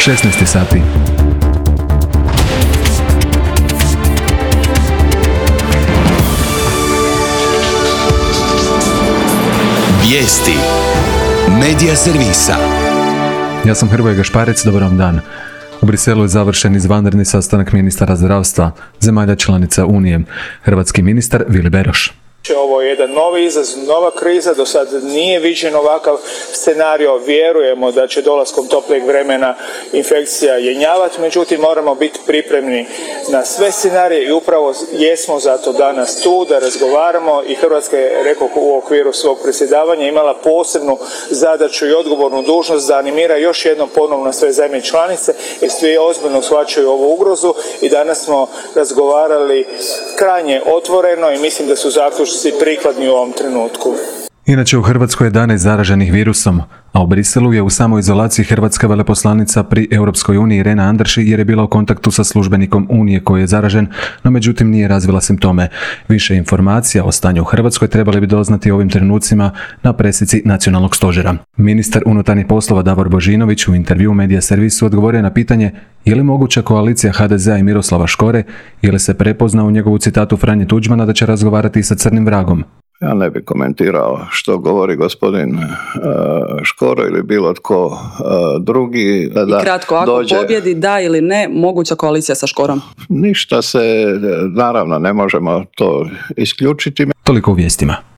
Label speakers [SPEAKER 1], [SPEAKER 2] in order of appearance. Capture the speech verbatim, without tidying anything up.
[SPEAKER 1] šesnaest sati.
[SPEAKER 2] Vijesti Medija servisa.
[SPEAKER 1] Ja sam Hrvoje Gašparec, dobar vam dan. U Briselu je završen izvanredni sastanak ministara zdravstva zemalja članica Unije. Hrvatski ministar Vili Beroš.
[SPEAKER 3] Ovo je jedan novi izazov, nova kriza, do sad nije viđen ovakav scenario, vjerujemo da će dolaskom toplijeg vremena infekcija jenjavati, međutim moramo biti pripremni na sve scenarije i upravo jesmo zato danas tu da razgovaramo i Hrvatska je, rekao, u okviru svog predsjedavanja imala posebnu zadaću i odgovornu dužnost da animira još jednom ponovno sve zemlje članice jer svi ozbiljno shvaćaju ovu ugrozu i danas smo razgovarali krajnje otvoreno i mislim da su zaključci prikladni u ovom trenutku.
[SPEAKER 1] Inače u Hrvatskoj je jedanaest zaraženih virusom, a u Briselu je u samoizolaciji hrvatska veleposlanica pri Europskoj uniji Irena Andrši jer je bila u kontaktu sa službenikom Unije koji je zaražen, no međutim nije razvila simptome. Više informacija o stanju u Hrvatskoj trebali bi doznati ovim trenucima na presici nacionalnog stožera. Ministar unutarnjih poslova Davor Božinović u intervjuu Medija servisu odgovorio na pitanje je li moguća koalicija ha de zea i Miroslava Škore, je li se prepoznao u njegovu citatu Franje Tuđmana da će razgovarati sa crnim vragom.
[SPEAKER 4] Ja ne bih komentirao što govori gospodin uh, Škoro ili bilo tko uh, drugi. Da
[SPEAKER 5] I kratko, ako dođe... pobjedi da ili ne, moguća koalicija sa Škorom?
[SPEAKER 4] Ništa se, naravno, ne možemo to isključiti.
[SPEAKER 1] Toliko u vijestima.